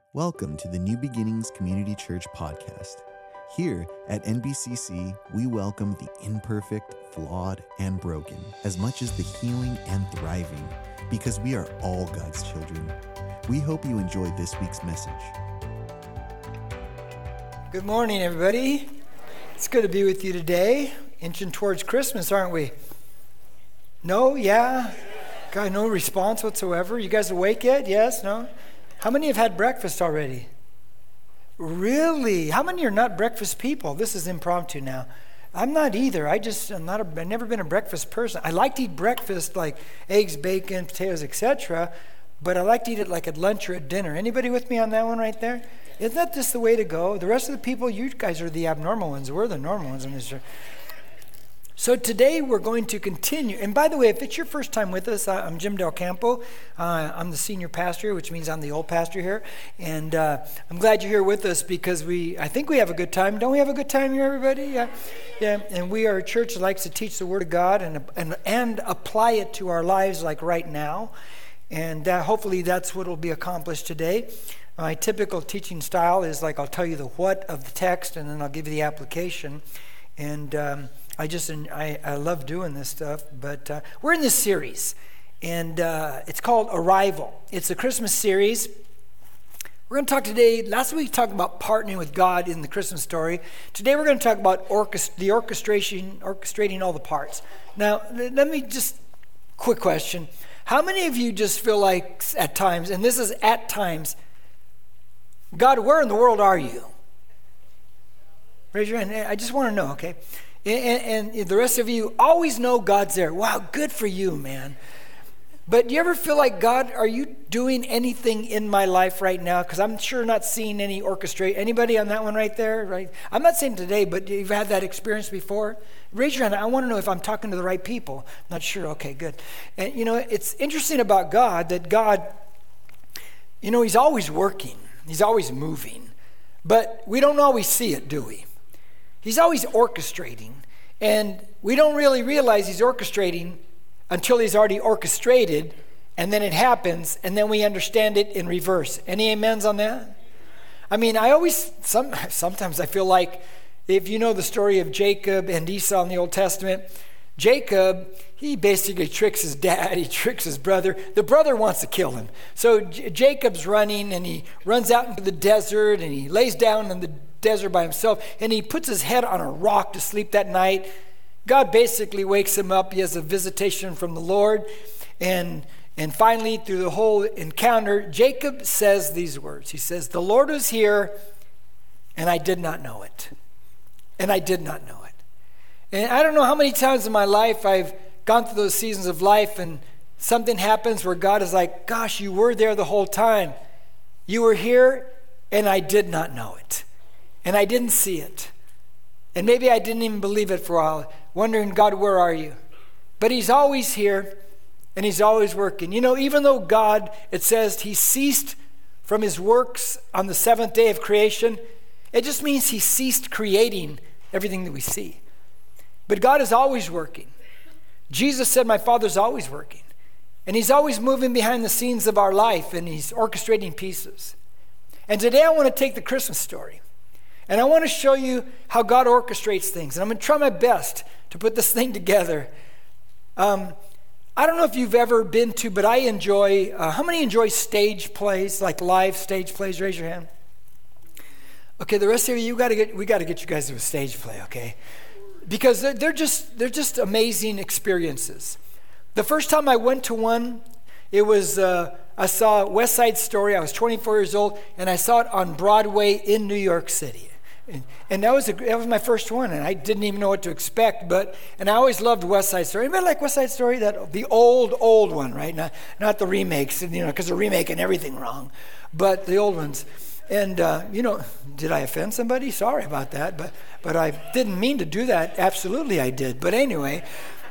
Welcome to the New Beginnings Community Church podcast. Here at NBCC, we welcome the imperfect, flawed, and broken, as much as the healing and thriving, because we are all God's children. We hope you enjoyed this week's message. Good morning, everybody. It's good to be with you today. Inching towards Christmas, aren't we? No? Yeah? God, no response whatsoever. You guys awake yet? Yes? No? How many have had breakfast already? Really? How many are not breakfast people? This is impromptu now. I'm not either. I've never been a breakfast person. I like to eat breakfast like eggs, bacon, potatoes, etc., but I like to eat it like at lunch or at dinner. Anybody with me on that one right there? Isn't that just the way to go? The rest of the people, you guys are the abnormal ones. We're the normal ones in this church. So today we're going to continue. And by the way, if it's your first time with us, I'm Jim Del Campo. I'm the senior pastor, which means I'm the old pastor here. And I'm glad you're here with us because I think we have a good time. Don't we have a good time here, everybody? Yeah. And we are a church that likes to teach the Word of God and apply it to our lives like right now. And hopefully that's what will be accomplished today. My typical teaching style is like I'll tell you the what of the text and then I'll give you the application. And I love doing this stuff, but we're in this series, and it's called Arrival. It's a Christmas series. We're going to talk today. Last week we talked about partnering with God in the Christmas story. Today we're going to talk about orchestrating all the parts. Now, let me just, quick question. How many of you just feel like at times, and this is at times, God, where in the world are you? Raise your hand. I just want to know, okay? And the rest of you always know God's there. Wow, good for you, man. But do you ever feel like, God, are you doing anything in my life right now? Because I'm sure not seeing any orchestrate. Anybody on that one right there? Right? I'm not saying today, but you've had that experience before? Raise your hand. I want to know if I'm talking to the right people. Not sure. Okay, good. And, it's interesting about God that God, He's always working. He's always moving. But we don't always see it, do we? He's always orchestrating, and we don't really realize he's orchestrating until he's already orchestrated, and then it happens, and then we understand it in reverse. Any amens on that? I mean, sometimes I feel like if you know the story of Jacob and Esau in the Old Testament, Jacob, he basically tricks his dad, he tricks his brother. The brother wants to kill him. So Jacob's running, and he runs out into the desert, and he lays down in the desert by himself, and he puts his head on a rock to sleep that night. God basically wakes him up. He has a visitation from the Lord, and finally, through the whole encounter, Jacob says these words. He says, "The Lord was here, and I did not know it. And I did not know it." And I don't know how many times in my life I've gone through those seasons of life, and something happens where God is like, "Gosh, you were there the whole time. You were here, and I did not know it. And I didn't see it. And maybe I didn't even believe it for a while, wondering, God, where are you?" But he's always here, and he's always working. Even though God, it says he ceased from his works on the seventh day of creation, it just means he ceased creating everything that we see. But God is always working. Jesus said, "My Father's always working." And he's always moving behind the scenes of our life, and he's orchestrating pieces. And today I want to take the Christmas story. And I want to show you how God orchestrates things. And I'm going to try my best to put this thing together. I don't know if you've ever been to, but I enjoy, how many enjoy stage plays, like live stage plays? Raise your hand. Okay, the rest of you, we got to get you guys to a stage play, okay? Because they're just amazing experiences. The first time I went to one, it was, I saw West Side Story. I was 24 years old, and I saw it on Broadway in New York City. And that was my first one, and I didn't even know what to expect. And I always loved West Side Story. Anybody like West Side Story? The old one, right? Not the remakes, because they're remaking everything wrong, but the old ones. And did I offend somebody? Sorry about that, but I didn't mean to do that. Absolutely, I did. But anyway,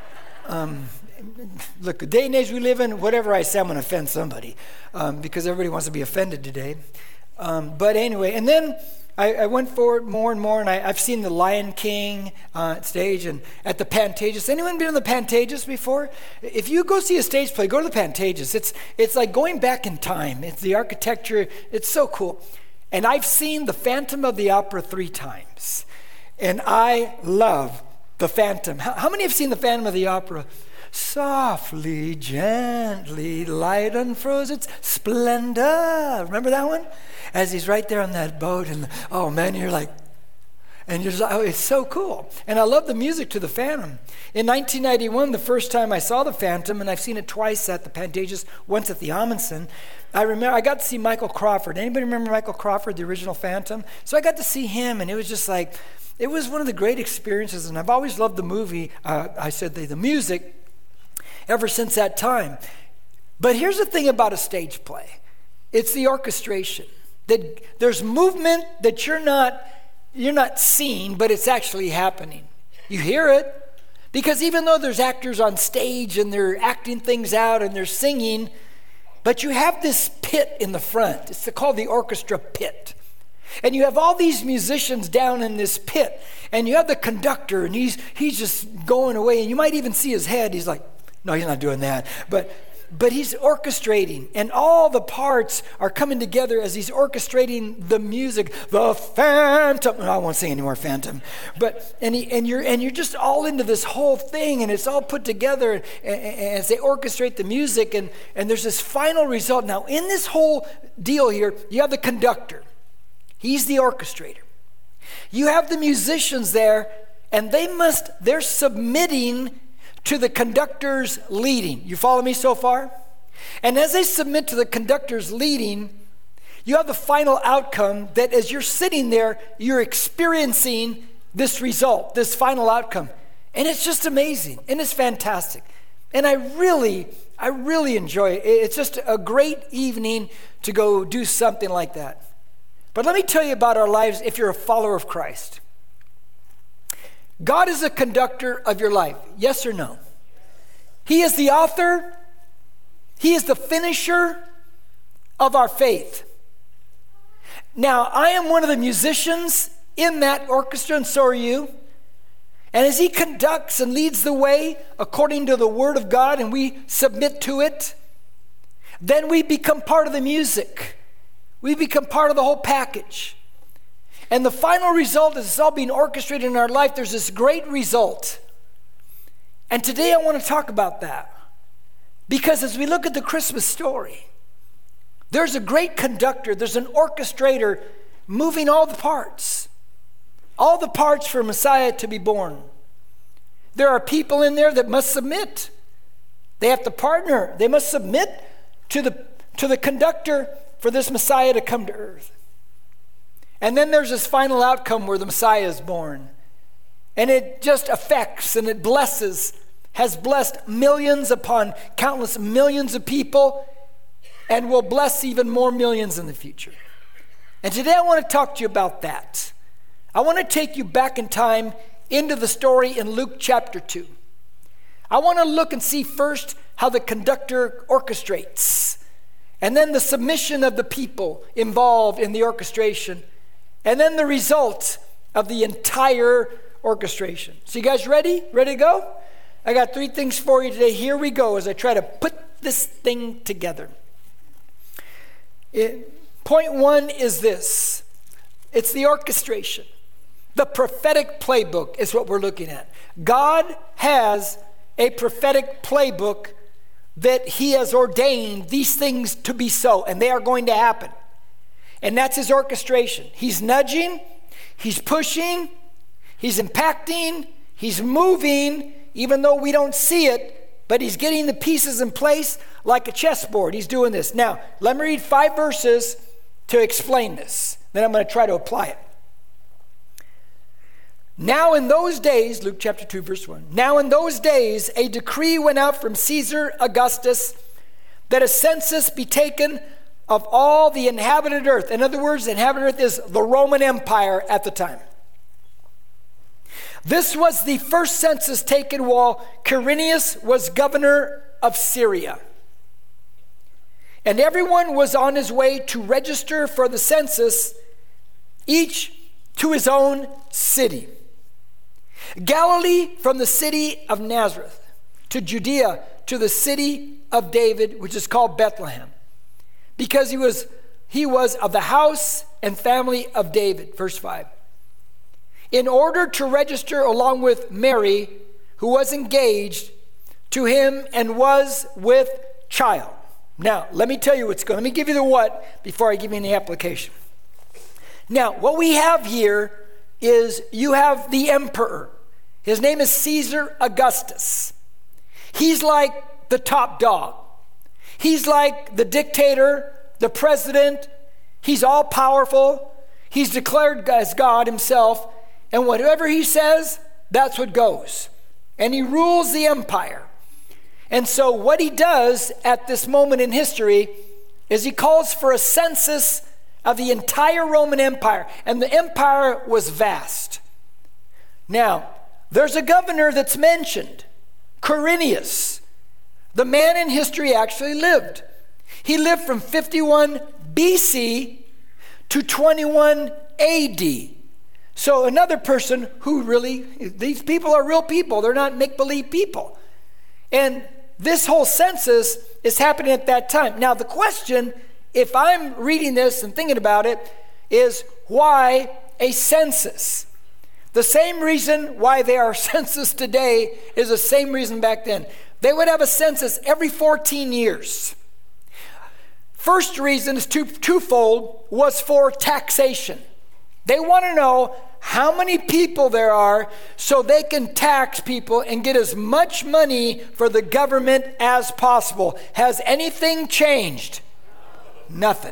look, the day and age we live in, whatever I say, I'm going to offend somebody, because everybody wants to be offended today. But anyway, and then I went forward more and more, and I've seen the Lion King stage and at the Pantages. Anyone been to the Pantages before? If you go see a stage play, go to the Pantages. It's like going back in time. It's the architecture. It's so cool. And I've seen the Phantom of the Opera 3 times, and I love the Phantom. How many have seen the Phantom of the Opera? Softly, gently, light unfroze its splendor. Remember that one? As he's right there on that boat, and oh man, you're like, and you're just, oh, it's so cool. And I love the music to the Phantom. In 1991, the first time I saw the Phantom, and I've seen it twice at the Pantages, once at the Amundsen, I remember I got to see Michael Crawford. Anybody remember Michael Crawford, the original Phantom? So I got to see him, and it was just like, it was one of the great experiences, and I've always loved the movie, the music, ever since that time. But here's the thing about a stage play. It's the orchestration. That there's movement that you're not seeing, but it's actually happening. You hear it. Because even though there's actors on stage and they're acting things out and they're singing, but you have this pit in the front. It's called the orchestra pit. And you have all these musicians down in this pit. And you have the conductor, and he's just going away. And you might even see his head. He's like, no, he's not doing that. But he's orchestrating, and all the parts are coming together as he's orchestrating the music. The Phantom. No, I won't sing any more Phantom. And you're just all into this whole thing, and it's all put together as they orchestrate the music, and there's this final result. Now, in this whole deal here, you have the conductor. He's the orchestrator. You have the musicians there, and they're submitting to the conductor's leading. You follow me so far? And as they submit to the conductor's leading, you have the final outcome that as you're sitting there, you're experiencing this result, this final outcome. And it's just amazing, and it's fantastic. And I really enjoy it. It's just a great evening to go do something like that. But let me tell you about our lives if you're a follower of Christ. God is the conductor of your life, yes or no? He is the author. He is the finisher of our faith. Now, I am one of the musicians in that orchestra, and so are you. And as he conducts and leads the way according to the Word of God, and we submit to it, then we become part of the music. We become part of the whole package. And the final result is it's all being orchestrated in our life. There's this great result. And today I want to talk about that. Because as we look at the Christmas story, there's a great conductor, there's an orchestrator moving all the parts for Messiah to be born. There are people in there that must submit. They have to partner. They must submit to the conductor for this Messiah to come to earth. And then there's this final outcome where the Messiah is born. And it just affects and it has blessed millions upon countless millions of people, and will bless even more millions in the future. And today I want to talk to you about that. I want to take you back in time into the story in Luke chapter 2. I want to look and see first how the conductor orchestrates, and then the submission of the people involved in the orchestration, and then the result of the entire orchestration. So you guys ready? Ready to go? I got 3 things for you today. Here we go as I try to put this thing together. Point 1 is this. It's the orchestration. The prophetic playbook is what we're looking at. God has a prophetic playbook that he has ordained these things to be so, and they are going to happen. And that's his orchestration. He's nudging, he's pushing, he's impacting, he's moving, even though we don't see it, but he's getting the pieces in place like a chessboard. He's doing this. Now, let me read 5 verses to explain this. Then I'm going to try to apply it. Now in those days, Luke chapter 2, verse 1. Now in those days, a decree went out from Caesar Augustus that a census be taken of all the inhabited earth. In other words, the inhabited earth is the Roman Empire at the time. This was the first census taken while Quirinius was governor of Syria. and everyone was on his way to register for the census, each to his own city. Galilee from the city of Nazareth to Judea to the city of David, which is called Bethlehem, because he was of the house and family of David. Verse 5. In order to register along with Mary, who was engaged to him and was with child. Now, let me tell you what's going on. Let me give you the what before I give you any application. Now, what we have here is you have the emperor. His name is Caesar Augustus. He's like the top dog. He's like the dictator, the president. He's all powerful. He's declared as God himself. And whatever he says, that's what goes. And he rules the empire. And so what he does at this moment in history is he calls for a census of the entire Roman Empire. And the empire was vast. Now, there's a governor that's mentioned, Quirinius. The man in history actually lived. He lived from 51 BC to 21 AD. So another person who really, these people are real people. They're not make-believe people. And this whole census is happening at that time. Now the question, if I'm reading this and thinking about it, is why a census? The same reason why there are census today is the same reason back then. They would have a census every 14 years. First reason is twofold, was for taxation. They want to know how many people there are so they can tax people and get as much money for the government as possible. Has anything changed? Nothing.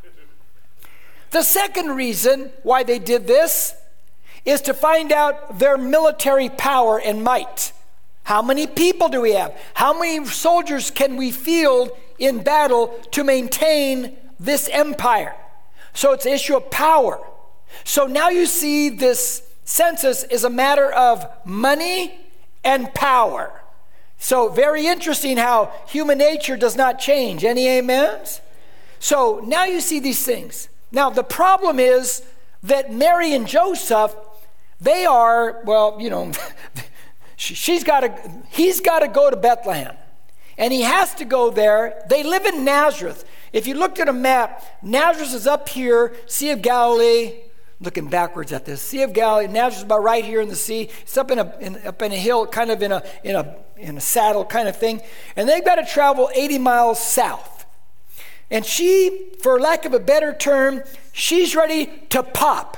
The second reason why they did this is to find out their military power and might. How many people do we have? How many soldiers can we field in battle to maintain this empire? So it's an issue of power. So now you see this census is a matter of money and power. So very interesting how human nature does not change. Any amens? So now you see these things. Now the problem is that Mary and Joseph, they are, well, you know, he's got to go to Bethlehem. And he has to go there. They live in Nazareth. If you looked at a map, Nazareth is up here, Sea of Galilee. Looking backwards at this, Sea of Galilee. Nazareth is about right here in the sea. It's up in a hill, kind of in a saddle kind of thing. And they've got to travel 80 miles south. And she, for lack of a better term, she's ready to pop.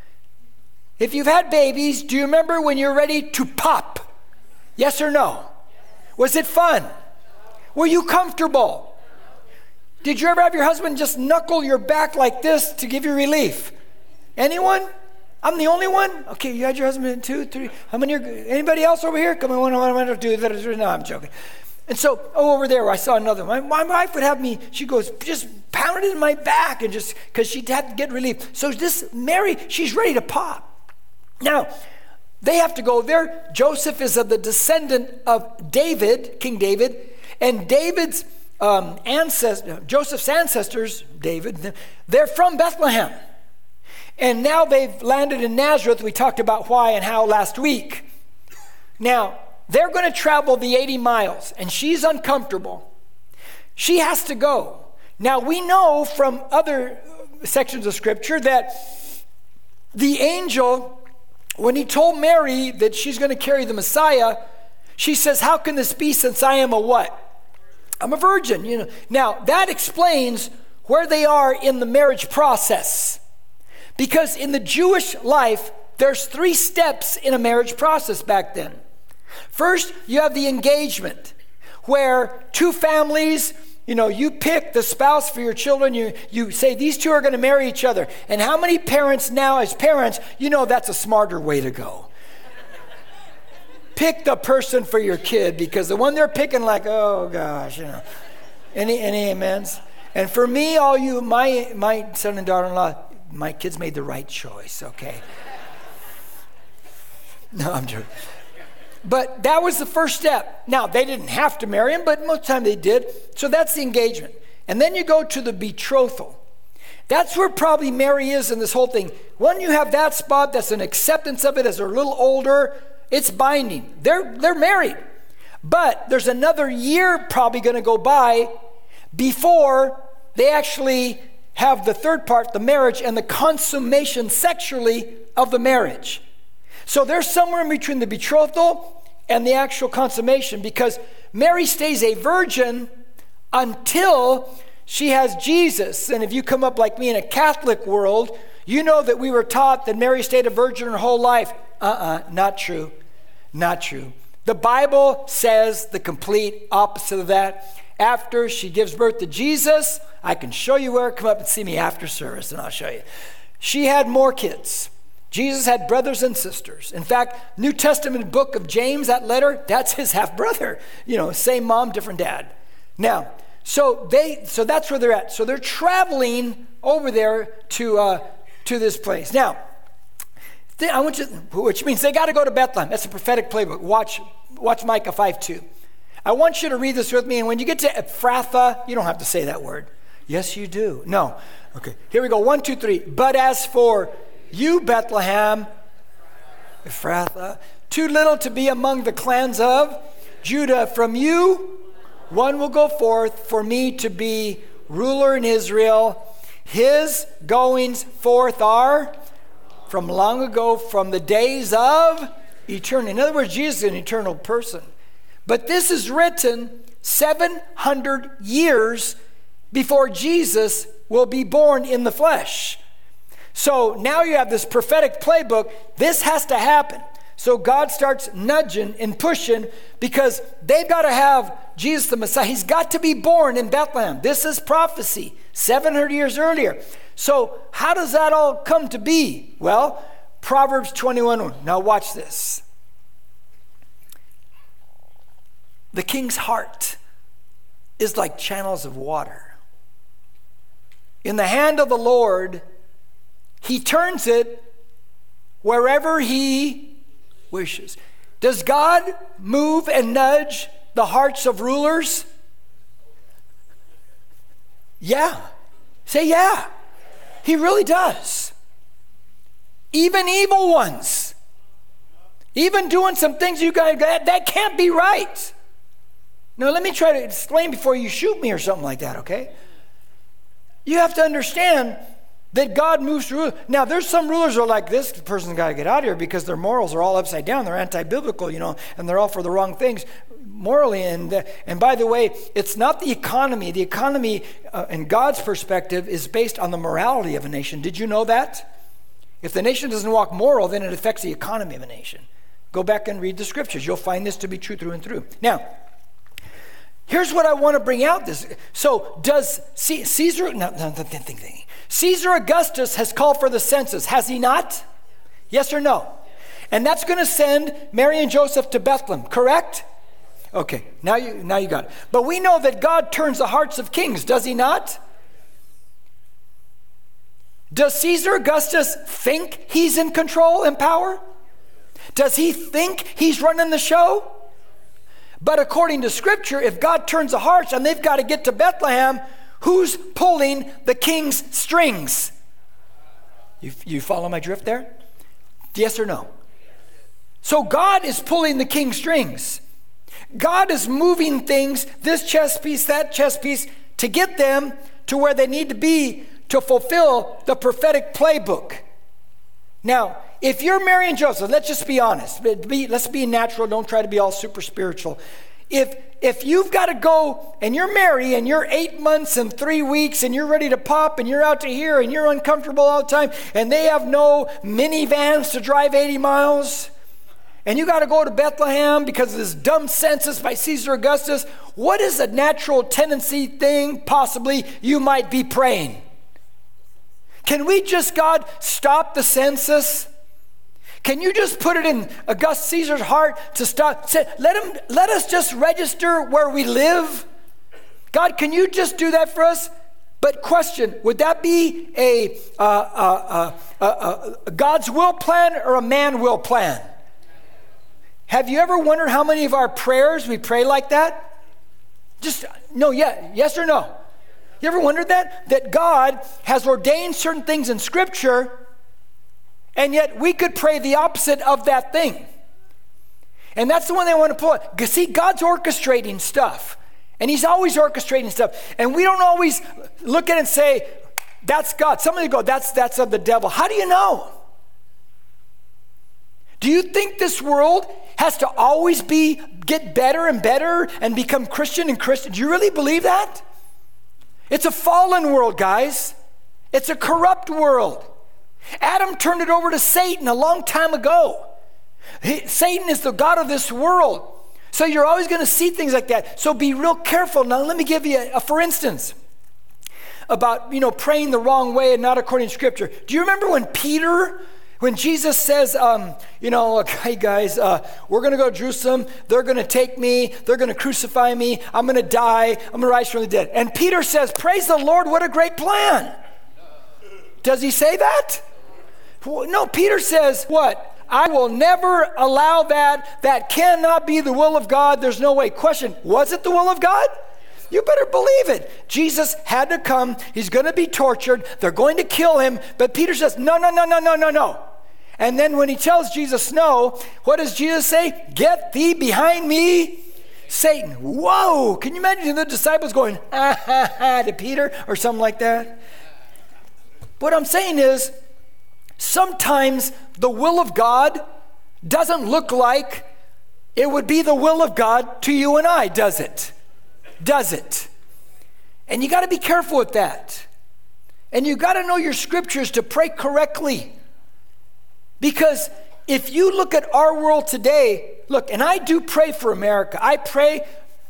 If you've had babies, do you remember when you're ready to pop? Yes or no? Was it fun? Were you comfortable? Did you ever have your husband just knuckle your back like this to give you relief? Anyone? I'm the only one? Okay, you had your husband 2, 3. How many? Anybody else over here? Come on, I want to do that. No, I'm joking. And so, over there, I saw another one. My wife would have me, she goes, just pound it in my back, and just, because she'd have to get relief. So this Mary, she's ready to pop. Now, they have to go there. Joseph is of the descendant of David, King David, and David's Joseph's ancestors, David, they're from Bethlehem. And now they've landed in Nazareth. We talked about why and how last week. Now, they're going to travel the 80 miles, and she's uncomfortable. She has to go. Now, we know from other sections of Scripture that the angel, when he told Mary that she's going to carry the Messiah, she says, how can this be since I am a what? I'm a virgin. You know. Now, that explains where they are in the marriage process. Because in the Jewish life, there's 3 steps in a marriage process back then. First, you have the engagement, where 2 families, you know, you pick the spouse for your children. You say these 2 are going to marry each other. And how many parents now, as parents, you know that's a smarter way to go. Pick the person for your kid, because the one they're picking, like, oh gosh, you know. Any amens? And for me, all you, my son and daughter-in-law, my kids made the right choice, okay? No, I'm joking. But that was the first step. Now, they didn't have to marry him, but most of the time they did. So that's the engagement. And then you go to the betrothal. That's where probably Mary is in this whole thing. When you have that spot, that's an acceptance of it as they're a little older, it's binding. They're married. But there's another year probably going to go by before they actually have the third part, the marriage, and the consummation sexually of the marriage. So they're somewhere in between the betrothal and the actual consummation, because Mary stays a virgin until she has Jesus. And if you come up like me in a Catholic world, you know that we were taught that Mary stayed a virgin her whole life. Not true. Not true. The Bible says the complete opposite of that. After she gives birth to Jesus, I can show you where. Come up and see me after service and I'll show you. She had more kids. Jesus had brothers and sisters. In fact, New Testament book of James, that letter, that's his half-brother. Same mom, different dad. Now, so that's where they're at. So they're traveling over there to this place. Now, I want you, which means they got to go to Bethlehem. That's a prophetic playbook. Watch Micah 5:2. I want you to read this with me, and when you get to Ephrathah, you don't have to say that word. Yes, you do. No. Okay, here we go. 1, 2, 3. But as for you, Bethlehem, Ephrathah, too little to be among the clans of Judah, from you one will go forth for me to be ruler in Israel. His goings forth are from long ago, from the days of eternity. In other words, Jesus is an eternal person. But this is written 700 years before Jesus will be born in the flesh. So now you have this prophetic playbook. This has to happen. So God starts nudging and pushing because they've got to have Jesus the Messiah. He's got to be born in Bethlehem. This is prophecy 700 years earlier. So how does that all come to be? Well, Proverbs 21:1. Now watch this. The king's heart is like channels of water. In the hand of the Lord, he turns it wherever he wishes. Does God move and nudge the hearts of rulers? Yeah. Say yeah. He really does. Even evil ones. Even doing some things you guys, that can't be right. Now, let me try to explain before you shoot me or something like that, okay? You have to understand that God moves through. Now, there's some rulers who are like, this person's got to get out of here because their morals are all upside down. They're anti-biblical, and they're all for the wrong things morally. And by the way, it's not the economy. The economy, in God's perspective, is based on the morality of a nation. Did you know that? If the nation doesn't walk moral, then it affects the economy of a nation. Go back and read the scriptures. You'll find this to be true through and through. Now, here's what I want to bring out. So does Caesar, Caesar Augustus has called for the census, has he not? Yes or no? And that's going to send Mary and Joseph to Bethlehem, correct? Okay, now you got it. But we know that God turns the hearts of kings, does he not? Does Caesar Augustus think he's in control and power? Does he think he's running the show? But according to Scripture, if God turns the hearts and they've got to get to Bethlehem, who's pulling the king's strings? You follow my drift there? Yes or no? So God is pulling the king's strings. God is moving things, this chess piece, that chess piece, to get them to where they need to be to fulfill the prophetic playbook. Now, if you're Mary and Joseph, let's just be honest. Let's be natural. Don't try to be all super spiritual. If you've got to go and you're Mary and you're 8 months and 3 weeks and you're ready to pop and you're out to here and you're uncomfortable all the time and they have no minivans to drive 80 miles and you got to go to Bethlehem because of this dumb census by Caesar Augustus, what is a natural tendency thing possibly you might be praying? Can we just, God, stop the census? Can you just put it in Augustus Caesar's heart to stop? Let us just register where we live. God, can you just do that for us? But question, would that be a God's will plan or a man will plan? Have you ever wondered how many of our prayers we pray like that? Just, no, yeah, yes or no? You ever wondered that? That God has ordained certain things in Scripture, and yet we could pray the opposite of that thing. And that's the one they want to pull out. See, God's orchestrating stuff. And he's always orchestrating stuff. And we don't always look at it and say, that's God. Some of you go, that's of the devil. How do you know? Do you think this world has to always get better and better and become Christian and Christian? Do you really believe that? It's a fallen world, guys. It's a corrupt world. Adam turned it over to Satan a long time ago. Satan is the god of this world. So you're always going to see things like that. So be real careful. Now let me give you a for instance about, praying the wrong way and not according to Scripture. Do you remember when Jesus says, hey guys, we're going to go to Jerusalem. They're going to take me. They're going to crucify me. I'm going to die. I'm going to rise from the dead. And Peter says, praise the Lord, what a great plan. Does he say that? No, Peter says, what? I will never allow that. That cannot be the will of God. There's no way. Question, was it the will of God? You better believe it. Jesus had to come. He's going to be tortured. They're going to kill him. But Peter says, no. And then when he tells Jesus no, what does Jesus say? Get thee behind me, Satan. Whoa. Can you imagine the disciples going, to Peter or something like that? What I'm saying is, sometimes the will of God doesn't look like it would be the will of God to you and I, does it? Does it? And you got to be careful with that. And you got to know your scriptures to pray correctly. Because if you look at our world today, look, and I do pray for America. I pray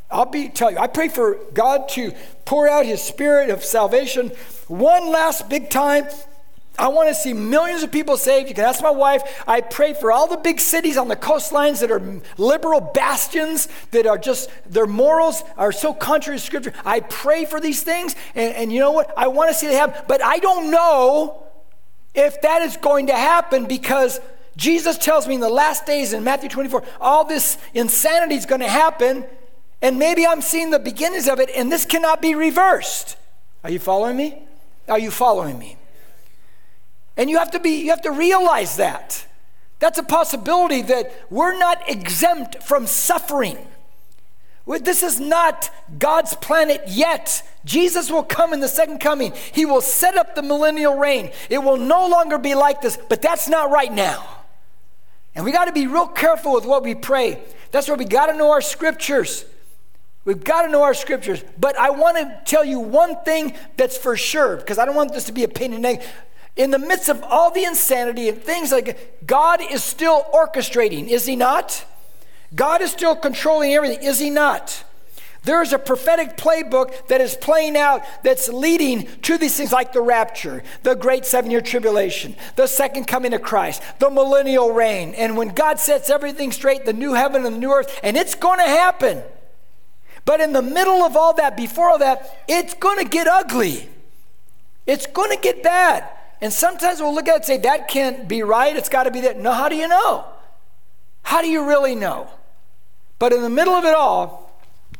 for God to pour out his spirit of salvation one last big time. I want to see millions of people saved. You can ask my wife. I pray for all the big cities on the coastlines that are liberal bastions that are just, their morals are so contrary to Scripture. I pray for these things, and you know what? I want to see it happen, but I don't know if that is going to happen, because Jesus tells me in the last days in Matthew 24, all this insanity is going to happen, and maybe I'm seeing the beginnings of it, and this cannot be reversed. Are you following me? Are you following me? And you have to realize that. That's a possibility, that we're not exempt from suffering. This is not God's planet yet. Jesus will come in the second coming. He will set up the millennial reign. It will no longer be like this, but that's not right now. And we got to be real careful with what we pray. That's why we got to know our scriptures. We've got to know our scriptures. But I want to tell you one thing that's for sure, because I don't want this to be a pain in the neck. In the midst of all the insanity and things like, God is still orchestrating, is he not? God is still controlling everything, is he not? There is a prophetic playbook that is playing out that's leading to these things like the rapture, the great 7-year tribulation, the second coming of Christ, the millennial reign. And when God sets everything straight, the new heaven and the new earth, and it's going to happen. But in the middle of all that, before all that, it's going to get ugly. It's going to get bad. And sometimes we'll look at it and say, that can't be right. It's got to be that. No, how do you know? How do you really know? But in the middle of it all,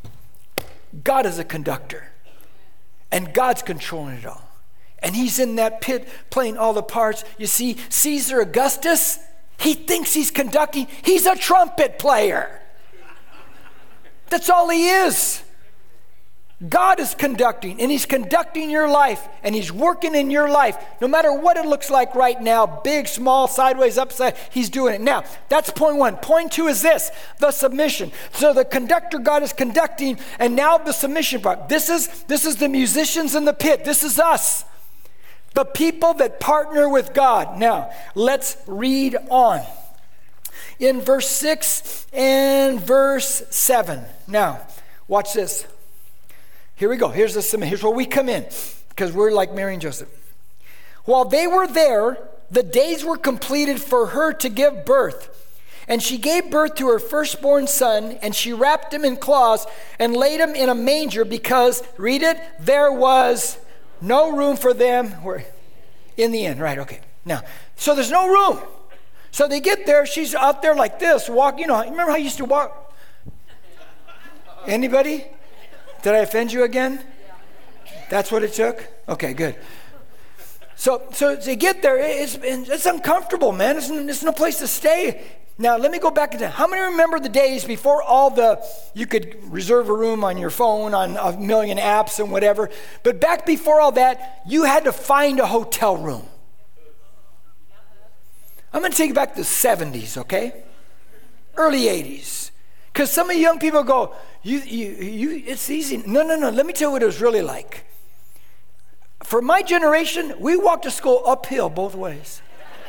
God is a conductor. And God's controlling it all. And he's in that pit playing all the parts. You see, Caesar Augustus, he thinks he's conducting. He's a trumpet player. That's all he is. God is conducting, and he's conducting your life, and he's working in your life. No matter what it looks like right now, big, small, sideways, upside, he's doing it. Now, that's point one. Point two is this, the submission. So the conductor, God is conducting, and now the submission part. This is the musicians in the pit. This is us, the people that partner with God. Now, let's read on. In verse 6 and verse 7. Now, watch this. Here we go. Here's where we come in, because we're like Mary and Joseph. While they were there, the days were completed for her to give birth. And she gave birth to her firstborn son, and she wrapped him in cloths and laid him in a manger because, read it, there was no room for them. In the inn, right, okay. Now, so there's no room. So they get there, she's out there like this, walking. Remember how you used to walk? Anybody? Did I offend you again? That's what it took? Okay, good. So to get there, it's uncomfortable, man. It's no place to stay. Now, let me go back into, how many remember the days before you could reserve a room on your phone, on a million apps and whatever, but back before all that, you had to find a hotel room. I'm going to take you back to the 70s, okay? Early 80s. Because some of you young people go, it's easy. No, let me tell you what it was really like. For my generation, we walked to school uphill both ways.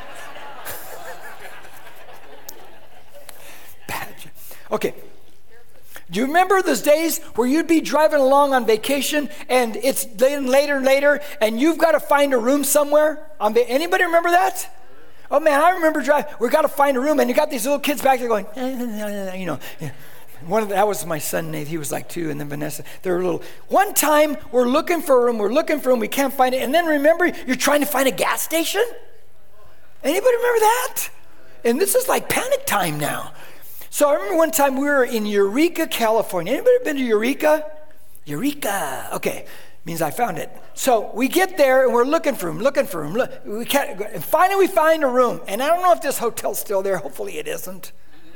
Okay. Do you remember those days where you'd be driving along on vacation and it's later and later and you've got to find a room somewhere? Anybody remember that? Oh man, I remember driving. We got to find a room and you got these little kids back there going, you know. That was my son, Nate. He was like 2, and then Vanessa. They were little. One time, we're looking for a room. We can't find it. And then remember, you're trying to find a gas station? Anybody remember that? And this is like panic time now. So I remember one time we were in Eureka, California. Anybody been to Eureka? Eureka. Okay. Means I found it. So we get there and we're looking for a room. And finally we find a room. And I don't know if this hotel's still there. Hopefully it isn't.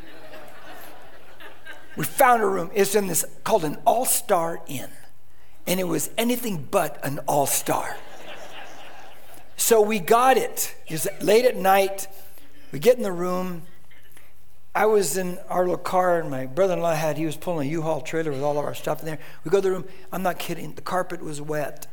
We found a room. It's in this called an All-Star Inn. And it was anything but an all-star. So we got it. It was late at night. We get in the room. I was in our little car, and my brother-in-law he was pulling a U-Haul trailer with all of our stuff in there. We go to the room. I'm not kidding. The carpet was wet.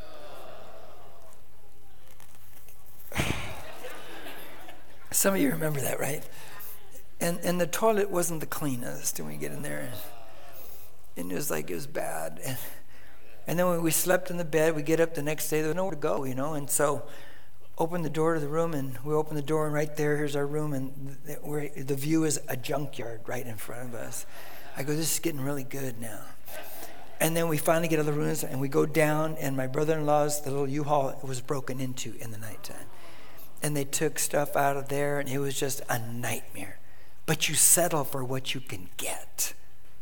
Some of you remember that, right? And the toilet wasn't the cleanest when we get in there. And it was bad. And then when we slept in the bed, we get up the next day, there was nowhere to go, you know. And so open the door to the room, and we open the door, and right there, here's our room, and the view is a junkyard right in front of us. I go, this is getting really good now. And then we finally get out of the rooms, and we go down, and my brother-in-law's, the little U-Haul was broken into in the nighttime. And they took stuff out of there, and it was just a nightmare. But you settle for what you can get.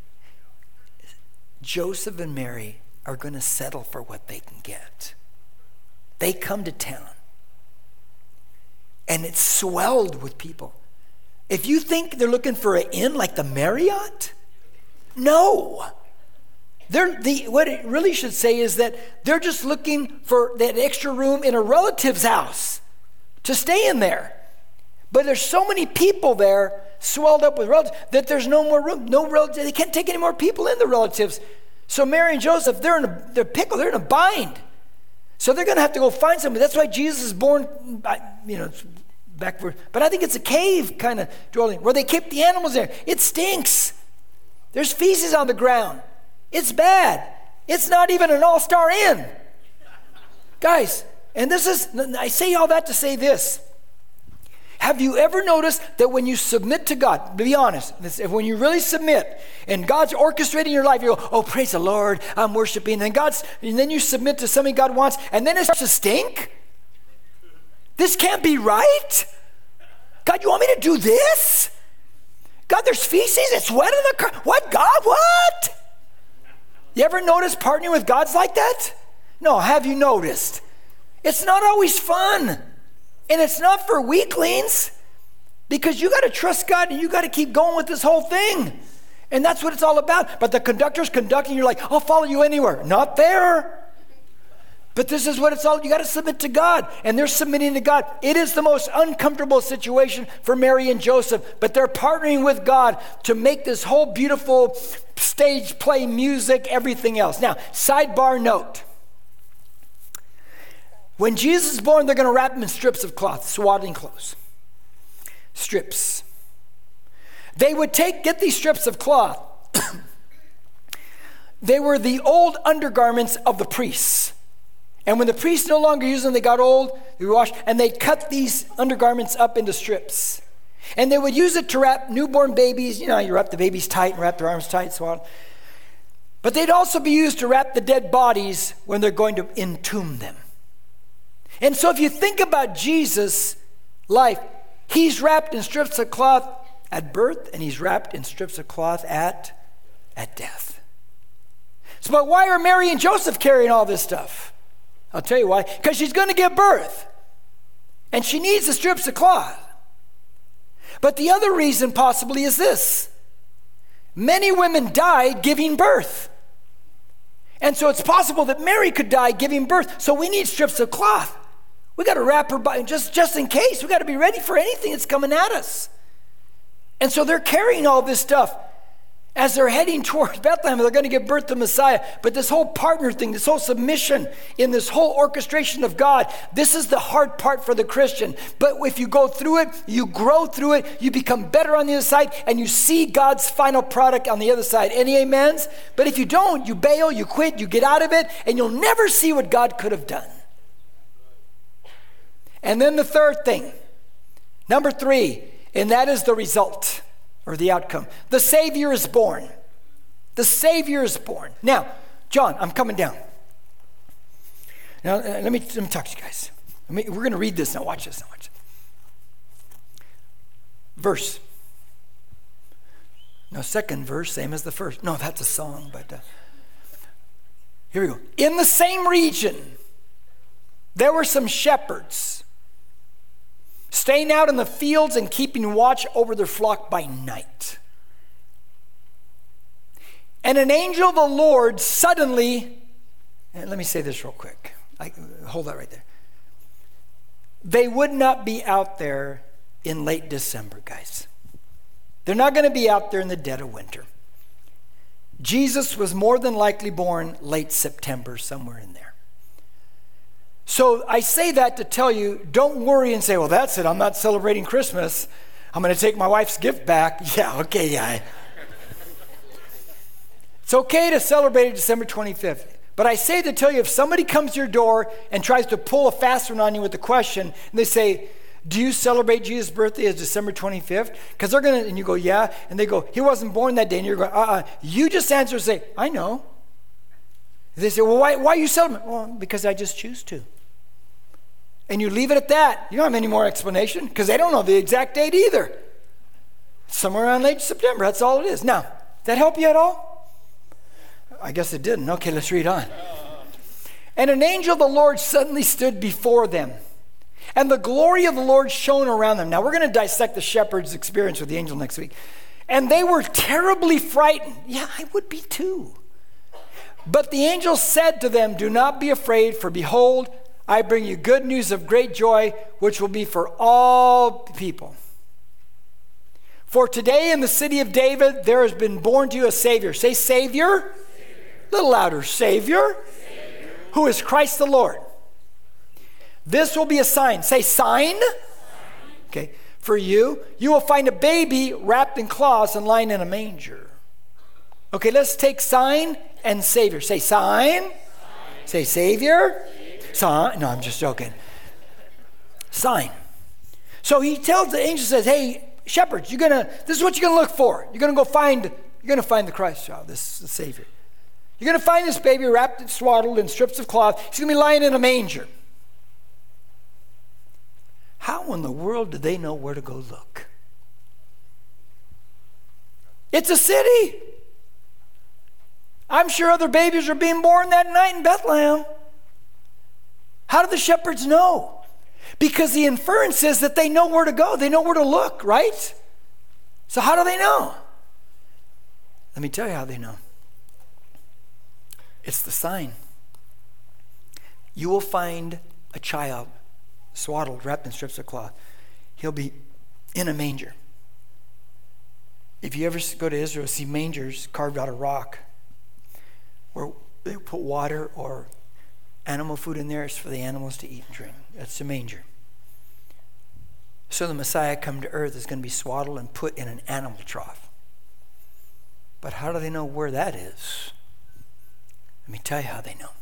Joseph and Mary are going to settle for what they can get. They come to town, and it's swelled with people. If you think they're looking for an inn like the Marriott, no. What it really should say is that they're just looking for that extra room in a relative's house to stay in there. But there's so many people there, swelled up with relatives, that there's no more room. No relatives. They can't take any more people in, the relatives. So Mary and Joseph, they're in a pickle. They're in a bind. So they're going to have to go find somebody. That's why Jesus is born, backward. But I think it's a cave kind of dwelling where they keep the animals there. It stinks. There's feces on the ground. It's bad. It's not even an all-star inn. Guys, and I say all that to say this. Have you ever noticed that when you submit to God, be honest, when you really submit and God's orchestrating your life, you go, oh, praise the Lord, I'm worshiping. And then you submit to something God wants, and then it starts to stink? This can't be right. God, you want me to do this? God, there's feces, it's wet in the car. What, God, what? You ever notice partnering with God's like that? No, have you noticed? It's not always fun. And it's not for weaklings, because you got to trust God and you got to keep going with this whole thing. And that's what it's all about. But the conductor's conducting, you're like, I'll follow you anywhere. Not there. But this is what it's all, you got to submit to God. And they're submitting to God. It is the most uncomfortable situation for Mary and Joseph, but they're partnering with God to make this whole beautiful stage play, music, everything else. Now, sidebar note. When Jesus is born, they're going to wrap him in strips of cloth, swaddling clothes. Strips. They would get these strips of cloth. They were the old undergarments of the priests. And when the priests no longer used them, they got old, they were washed, and they cut these undergarments up into strips. And they would use it to wrap newborn babies. You know, you wrap the babies tight and wrap their arms tight, swaddle. But they'd also be used to wrap the dead bodies when they're going to entomb them. And so if you think about Jesus' life, he's wrapped in strips of cloth at birth, and he's wrapped in strips of cloth at death. So, but why are Mary and Joseph carrying all this stuff? I'll tell you why. Because she's going to give birth. And she needs the strips of cloth. But the other reason possibly is this. Many women died giving birth. And so it's possible that Mary could die giving birth. So we need strips of cloth. We got to wrap her body just in case. We got to be ready for anything that's coming at us. And so they're carrying all this stuff. As they're heading towards Bethlehem, they're going to give birth to Messiah. But this whole partner thing, this whole submission in this whole orchestration of God, this is the hard part for the Christian. But if you go through it, you grow through it, you become better on the other side, and you see God's final product on the other side. Any amens? But if you don't, you bail, you quit, you get out of it, and you'll never see what God could have done. And then the third thing, number 3, and that is the result. Or the outcome. The Savior is born. The Savior is born. Now, John, I'm coming down. Now, let me talk to you guys. We're going to read this now. Watch this. Verse. No, second verse, same as the first. No, that's a song, but here we go. In the same region, there were some shepherds staying out in the fields and keeping watch over their flock by night. And an angel of the Lord suddenly, and let me say this real quick. Hold that right there. They would not be out there in late December, guys. They're not going to be out there in the dead of winter. Jesus was more than likely born late September, somewhere in there. So I say that to tell you, don't worry and say, well, that's it. I'm not celebrating Christmas. I'm going to take my wife's gift back. Yeah, okay, yeah. It's okay to celebrate December 25th. But I say to tell you, if somebody comes to your door and tries to pull a fast one on you with a question, and they say, do you celebrate Jesus' birthday as December 25th? Because they're going to, and you go, yeah. And they go, he wasn't born that day. And you're going, You just answer and say, I know. They say, well, why you celebrate? Well, because I just choose to. And you leave it at that. You don't have any more explanation because they don't know the exact date either. Somewhere around late September, that's all it is. Now, did that help you at all? I guess it didn't. Okay, let's read on. And an angel of the Lord suddenly stood before them, and the glory of the Lord shone around them. Now, we're going to dissect the shepherd's experience with the angel next week. And they were terribly frightened. Yeah, I would be too. But the angel said to them, do not be afraid, for behold, I bring you good news of great joy, which will be for all people. For today in the city of David, there has been born to you a Savior. Say Savior. Savior. A little louder. Savior. Savior. Who is Christ the Lord. This will be a sign. Say sign. Okay. For you will find a baby wrapped in cloths and lying in a manger. Okay, let's take sign and Savior. Say sign. Say Savior. Sign. No, I'm just joking. Sign. So he tells the angel, says, hey, shepherds, this is what you're gonna look for. You're gonna find the Christ child, the Savior. You're gonna find this baby wrapped and swaddled in strips of cloth. He's gonna be lying in a manger. How in the world do they know where to go look? It's a city. I'm sure other babies are being born that night in Bethlehem. How do the shepherds know? Because the inference is that they know where to go. They know where to look, right? So how do they know? Let me tell you how they know. It's the sign. You will find a child swaddled, wrapped in strips of cloth. He'll be in a manger. If you ever go to Israel, see mangers carved out of rock where they put water or animal food in there. It's for the animals to eat and drink. That's the manger. So the Messiah come to earth is going to be swaddled and put in an animal trough. But how do they know where that is? Let me tell you how they know.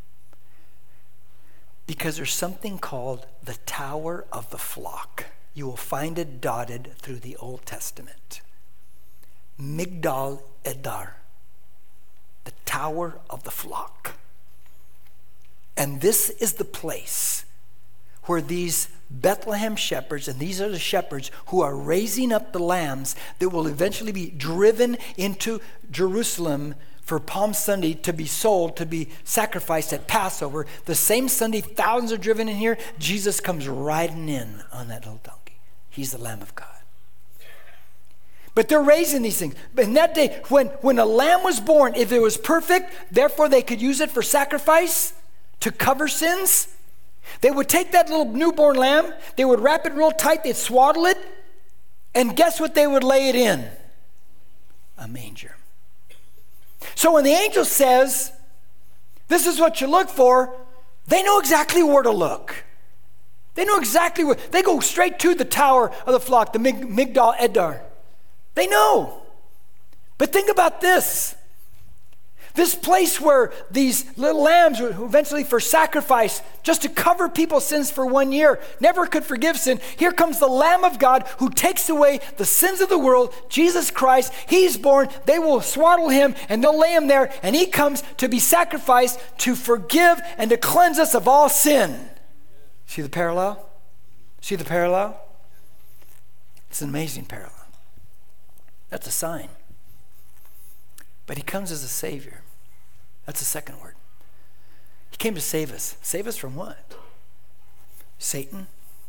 Because there's something called the Tower of the Flock. You will find it dotted through the Old Testament. Migdal Edar. The Tower of the Flock. And this is the place where these Bethlehem shepherds, and these are the shepherds who are raising up the lambs that will eventually be driven into Jerusalem for Palm Sunday to be sold, to be sacrificed at Passover, the same Sunday thousands are driven in here, Jesus comes riding in on that little donkey. He's the Lamb of God. But they're raising these things. But in that day, when a lamb was born, if it was perfect, therefore they could use it for sacrifice to cover sins, they would take that little newborn lamb, they would wrap it real tight, they'd swaddle it, and guess what they would lay it in? A manger. So when the angel says, this is what you look for, they know exactly where to look. They know exactly where. They go straight to the tower of the flock, the Migdal Edar. They know. But think about this. This place where these little lambs were eventually for sacrifice, just to cover people's sins for 1 year, never could forgive sin. Here comes the Lamb of God who takes away the sins of the world, Jesus Christ. He's born. They will swaddle him and they'll lay him there. And he comes to be sacrificed to forgive and to cleanse us of all sin. See the parallel? See the parallel? It's an amazing parallel. That's a sign. But he comes as a savior. That's the second word. He came to save us. Save us from what? Satan?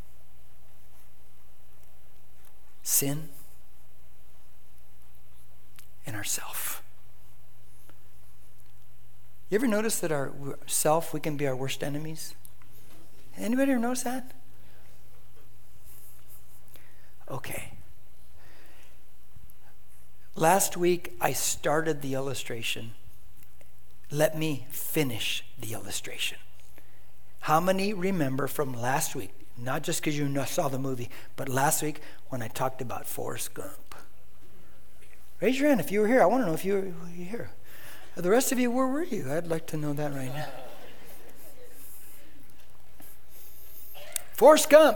Sin? And ourself. You ever notice that our self, we can be our worst enemies? Anybody ever notice that? Okay. Last week, I started the illustration. Let me finish the illustration. How many remember from last week, not just because you saw the movie, but last week when I talked about Forrest Gump? Raise your hand if you were here. I want to know if you were here. The rest of you, where were you? I'd like to know that right now. Forrest Gump.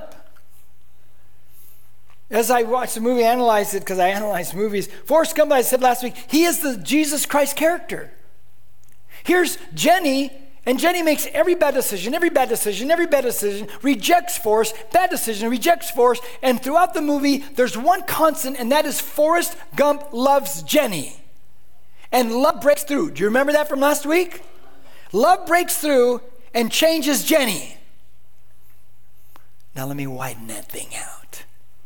As I watched the movie, analyzed it because I analyze movies. Forrest Gump, I said last week, he is the Jesus Christ character. Here's Jenny, and Jenny makes every bad decision, rejects Forrest, bad decision, rejects Forrest, and throughout the movie, there's one constant, and that is Forrest Gump loves Jenny. And love breaks through. Do you remember that from last week? Love breaks through and changes Jenny. Now let me widen that thing out.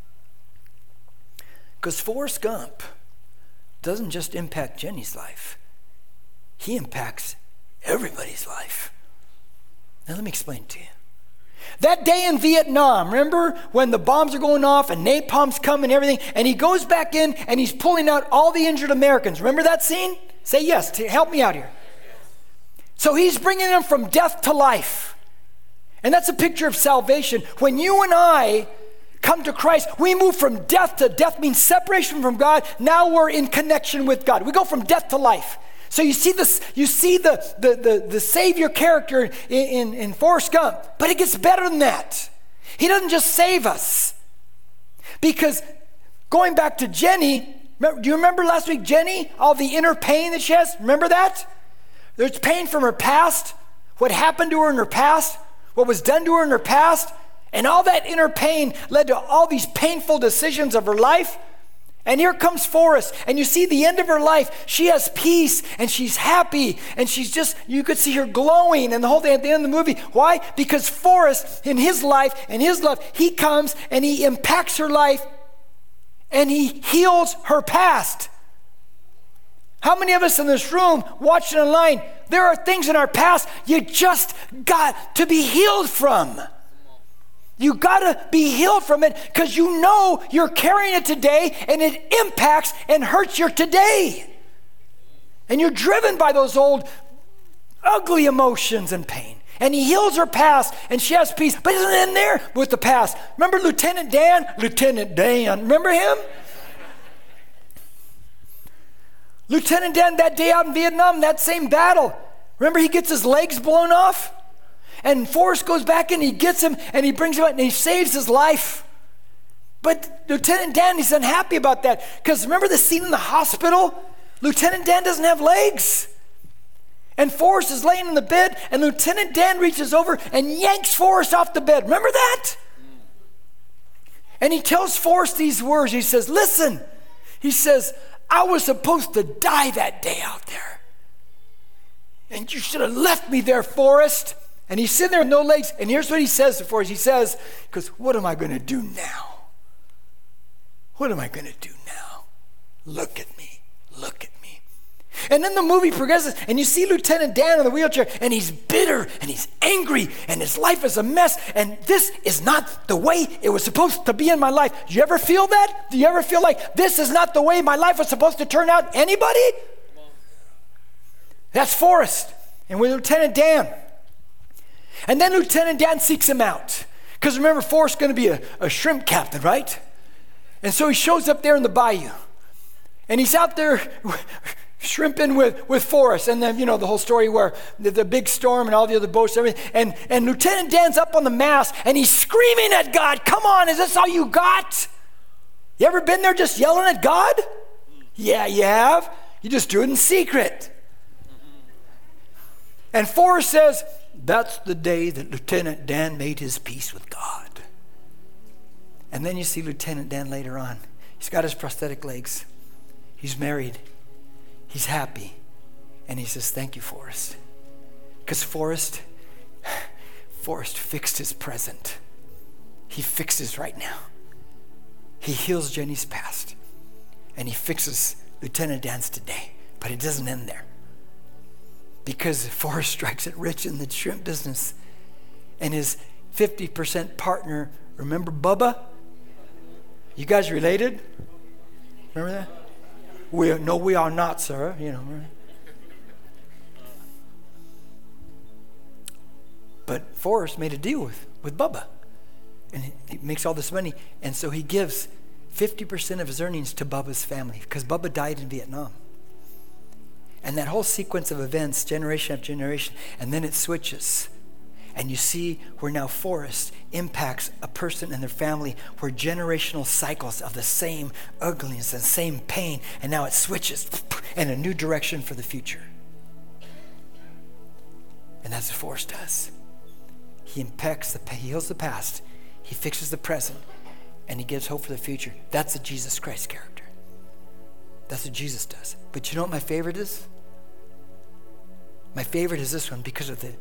Because Forrest Gump doesn't just impact Jenny's life. He impacts everybody's life. Now let me explain to you. That day in Vietnam, remember when the bombs are going off and napalm's coming and everything, and he goes back in and he's pulling out all the injured Americans. Remember that scene? Say yes, help me out here. So he's bringing them from death to life. And that's a picture of salvation. When you and I come to Christ, we move from death to death, means separation from God. Now we're in connection with God. We go from death to life. So you see this, you see the Savior character in Forrest Gump, but it gets better than that. He doesn't just save us. Because going back to Jenny, do you remember last week, Jenny, all the inner pain that she has? Remember that? There's pain from her past, what happened to her in her past, what was done to her in her past, and all that inner pain led to all these painful decisions of her life. And here comes Forrest, and you see the end of her life. She has peace, and she's happy, and she's just, you could see her glowing, and the whole thing at the end of the movie. Why? Because Forrest, in his life and his love, he comes and he impacts her life, and he heals her past. How many of us in this room, watching online, there are things in our past you just got to be healed from. You got to be healed from it because you know you're carrying it today and it impacts and hurts your today. And you're driven by those old ugly emotions and pain. And he heals her past and she has peace. But it doesn't end there with the past. Remember Lieutenant Dan? Lieutenant Dan. Remember him? Lieutenant Dan, that day out in Vietnam, that same battle. Remember he gets his legs blown off? And Forrest goes back and he gets him and he brings him out and he saves his life. But Lieutenant Dan, he's unhappy about that. Because remember the scene in the hospital? Lieutenant Dan doesn't have legs. And Forrest is laying in the bed and Lieutenant Dan reaches over and yanks Forrest off the bed. Remember that? And he tells Forrest these words. He says, listen, he says, I was supposed to die that day out there. And you should have left me there, Forrest. And he's sitting there with no legs. And here's what he says to Forrest. He says, because what am I going to do now? What am I going to do now? Look at me. Look at me. And then the movie progresses, and you see Lieutenant Dan in the wheelchair, and he's bitter, and he's angry, and his life is a mess, and this is not the way it was supposed to be in my life. Do you ever feel that? Do you ever feel like this is not the way my life was supposed to turn out? Anybody? That's Forrest, and with Lieutenant Dan. And then Lieutenant Dan seeks him out, because remember, Forrest's going to be a shrimp captain, right? And so he shows up there in the bayou, and he's out there shrimping with Forrest, and then, you know, the whole story where the big storm and all the other boats and everything, and Lieutenant Dan's up on the mast, and he's screaming at God, come on, is this all you got? You ever been there just yelling at God? Yeah, you have. You just do it in secret. And Forrest says, that's the day that Lieutenant Dan made his peace with God. And then you see Lieutenant Dan later on. He's got his prosthetic legs. He's married. He's happy. And he says, thank you, Forrest. Because Forrest fixed his present. He fixes right now. He heals Jenny's past. And he fixes Lieutenant Dan's today. But it doesn't end there. Because Forrest strikes it rich in the shrimp business. And his 50% partner, remember Bubba? You guys related? Remember that? No, we are not, sir. You know. But Forrest made a deal with Bubba. And he makes all this money. And so he gives 50% of his earnings to Bubba's family. Because Bubba died in Vietnam. And that whole sequence of events, generation after generation, and then it switches. And you see where now Forrest impacts a person and their family, where generational cycles of the same ugliness and same pain, and now it switches in a new direction for the future. And that's what Forrest does. He heals the past, he fixes the present, and he gives hope for the future. That's a Jesus Christ character. That's what Jesus does. But you know what my favorite is? My favorite is this one because of the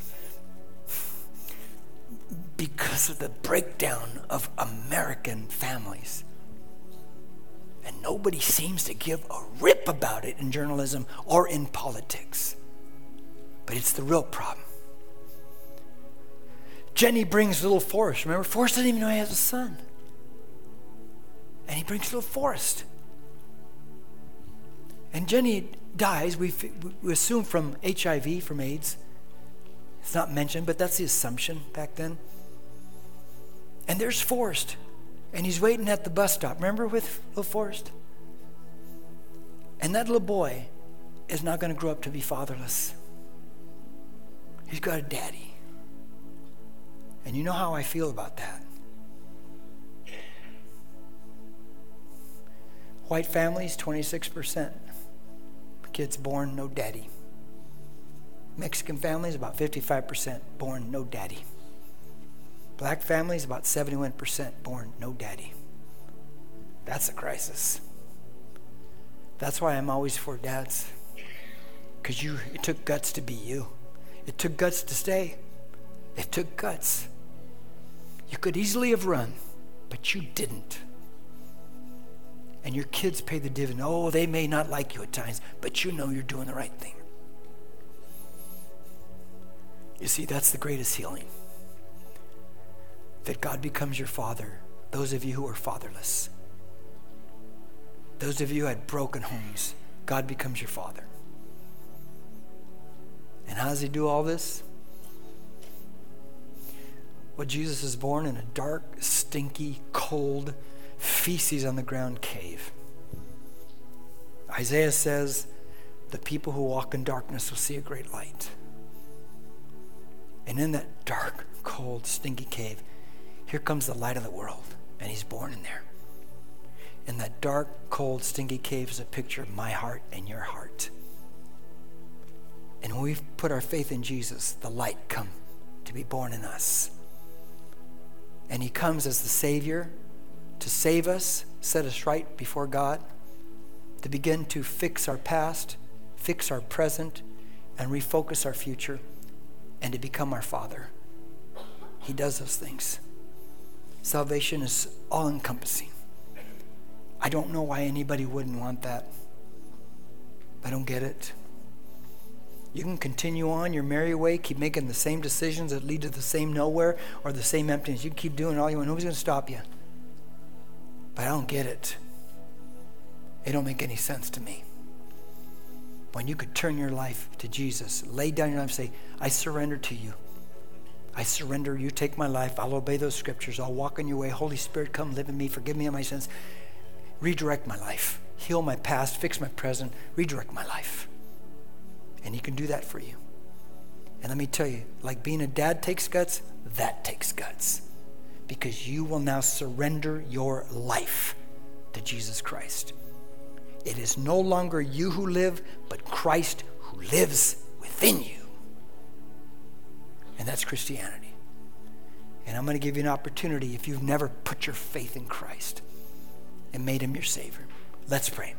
breakdown of American families. And nobody seems to give a rip about it in journalism or in politics. But it's the real problem. Jenny brings little Forrest. Remember, Forrest doesn't even know he has a son. And he brings little Forrest. And Jenny dies, we assume from HIV, from AIDS. It's not mentioned, but that's the assumption back then. And there's Forrest, and he's waiting at the bus stop. Remember with little Forrest? And that little boy is not going to grow up to be fatherless. He's got a daddy. And you know how I feel about that. White families, 26%. Kids born, no daddy. Mexican families, about 55% born, no daddy. Black families, about 71% born, no daddy. That's a crisis. That's why I'm always for dads. Because it took guts to be you. It took guts to stay. It took guts. You could easily have run, but you didn't. And your kids pay the dividend. Oh, they may not like you at times, but you know you're doing the right thing. You see, that's the greatest healing. That God becomes your father. Those of you who are fatherless. Those of you who had broken homes, God becomes your father. And how does he do all this? Well, Jesus is born in a dark, stinky, cold, feces on the ground cave. Isaiah says, the people who walk in darkness will see a great light. And in that dark, cold, stinky cave, here comes the light of the world, and he's born in there. And that dark, cold, stinky cave is a picture of my heart and your heart. And when we put our faith in Jesus, the light comes to be born in us. And he comes as the Savior to save us, set us right before God, to begin to fix our past, fix our present, and refocus our future and to become our Father. He does those things. Salvation is all-encompassing. I don't know why anybody wouldn't want that. I don't get it. You can continue on your merry way, keep making the same decisions that lead to the same nowhere or the same emptiness. You can keep doing all you want. Nobody's going to stop you. But I don't get it. It don't make any sense to me. When you could turn your life to Jesus, lay down your life and say, I surrender to you. I surrender. You take my life. I'll obey those scriptures. I'll walk in your way. Holy Spirit, come live in me. Forgive me of my sins. Redirect my life. Heal my past. Fix my present. Redirect my life. And he can do that for you. And let me tell you, like being a dad takes guts, that takes guts. Because you will now surrender your life to Jesus Christ. It is no longer you who live, but Christ who lives within you. And that's Christianity. And I'm going to give you an opportunity if you've never put your faith in Christ and made him your Savior. Let's pray.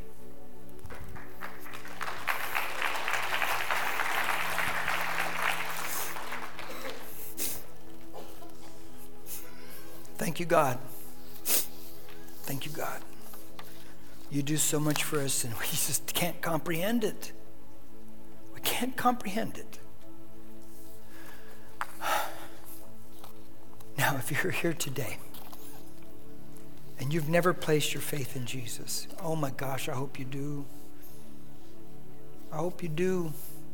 Thank you, God. Thank you, God. You do so much for us, and we just can't comprehend it. We can't comprehend it. Now, if you're here today and you've never placed your faith in Jesus, oh my gosh, I hope you do. I hope you do.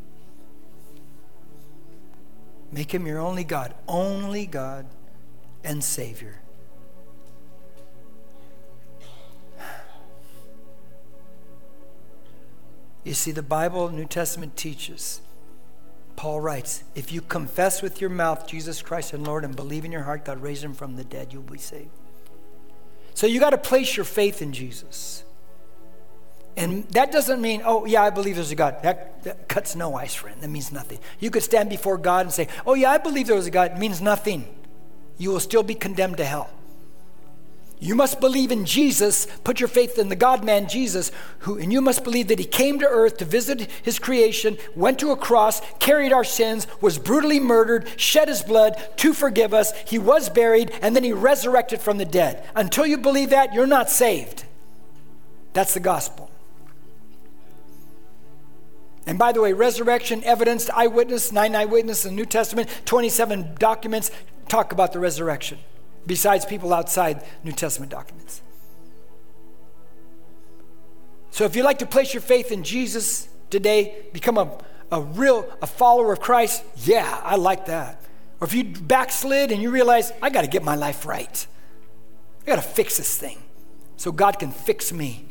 Make him your only God and Savior. You see, the Bible, New Testament teaches, Paul writes, if you confess with your mouth Jesus Christ and Lord and believe in your heart God raised him from the dead, you'll be saved. So you got to place your faith in Jesus. And that doesn't mean, oh yeah, I believe there's a God. That cuts no ice, friend. That means nothing. You could stand before God and say, oh yeah, I believe there was a God. It means nothing. You will still be condemned to hell. You must believe in Jesus, put your faith in the God-man Jesus, and you must believe that he came to earth to visit his creation, went to a cross, carried our sins, was brutally murdered, shed his blood to forgive us. He was buried, and then he resurrected from the dead. Until you believe that, you're not saved. That's the gospel. And by the way, resurrection, evidence, eyewitness, 9 eyewitnesses in the New Testament, 27 documents talk about the resurrection. Besides people outside New Testament documents. So if you'd like to place your faith in Jesus today, become a follower of Christ, yeah, I like that. Or if you backslid and you realize, I got to get my life right. I got to fix this thing so God can fix me.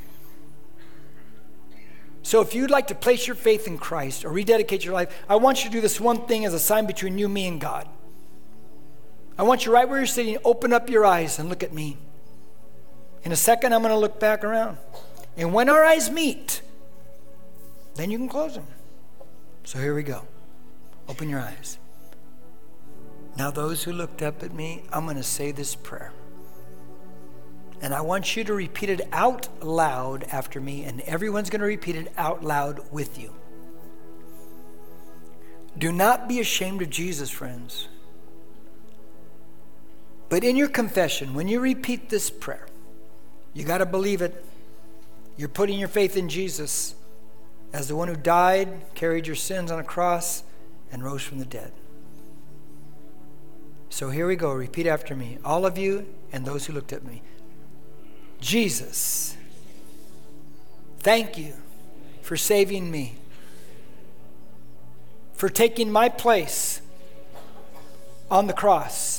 So if you'd like to place your faith in Christ or rededicate your life, I want you to do this one thing as a sign between you, me, and God. I want you right where you're sitting, open up your eyes and look at me. In a second, I'm going to look back around. And when our eyes meet, then you can close them. So here we go. Open your eyes. Now those who looked up at me, I'm going to say this prayer. And I want you to repeat it out loud after me, and everyone's going to repeat it out loud with you. Do not be ashamed of Jesus, friends. But in your confession, when you repeat this prayer, you got to believe it. You're putting your faith in Jesus as the one who died, carried your sins on a cross, and rose from the dead. So here we go. Repeat after me. All of you and those who looked at me. Jesus, thank you for saving me, for taking my place on the cross,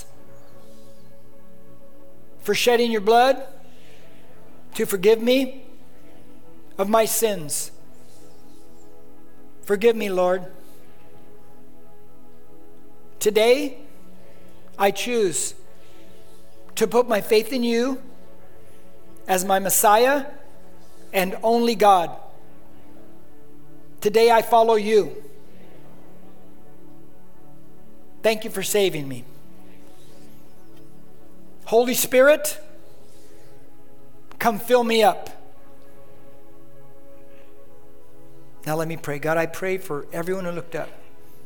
for shedding your blood to forgive me of my sins. Forgive me, Lord. Today, I choose to put my faith in you as my Messiah and only God. Today, I follow you. Thank you for saving me. Holy Spirit, come fill me up. Now let me pray. God, I pray for everyone who looked up.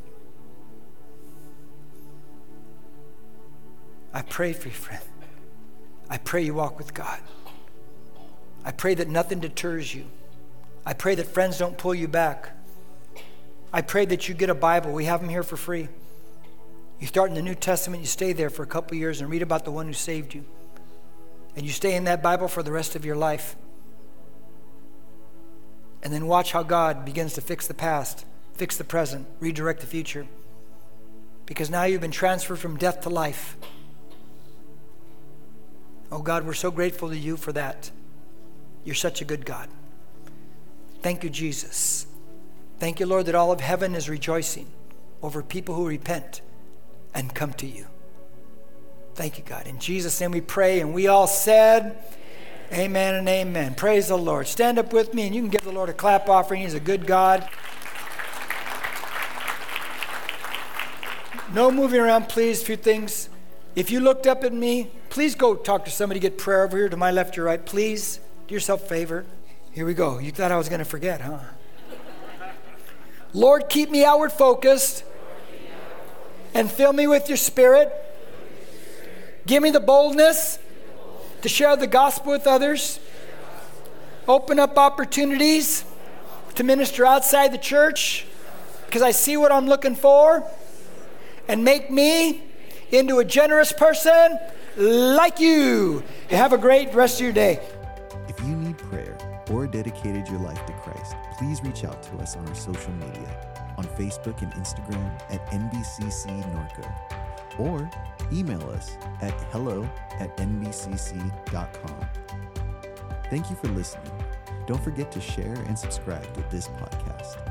I pray for you, friend. I pray you walk with God. I pray that nothing deters you. I pray that friends don't pull you back. I pray that you get a Bible. We have them here for free. You start in the New Testament, you stay there for a couple years and read about the one who saved you. And you stay in that Bible for the rest of your life. And then watch how God begins to fix the past, fix the present, redirect the future. Because now you've been transferred from death to life. Oh God, we're so grateful to you for that. You're such a good God. Thank you, Jesus. Thank you, Lord, that all of heaven is rejoicing over people who repent and come to you. Thank you, God. In Jesus' name we pray, and we all said, amen and amen. Praise the Lord. Stand up with me, and you can give the Lord a clap offering. He's a good God. No moving around, please. A few things. If you looked up at me, please go talk to somebody, get prayer over here to my left or right. Please do yourself a favor. Here we go. You thought I was going to forget, huh? Lord, keep me outward focused and fill me with your Spirit. Give me the boldness to share the gospel with others. Open up opportunities to minister outside the church because I see what I'm looking for. And make me into a generous person like you. Have a great rest of your day. If you need prayer or dedicated your life to Christ, please reach out to us on our social media, on Facebook and Instagram at NBCC Norco, or email us at hello@nbcc.com. Thank you for listening. Don't forget to share and subscribe to this podcast.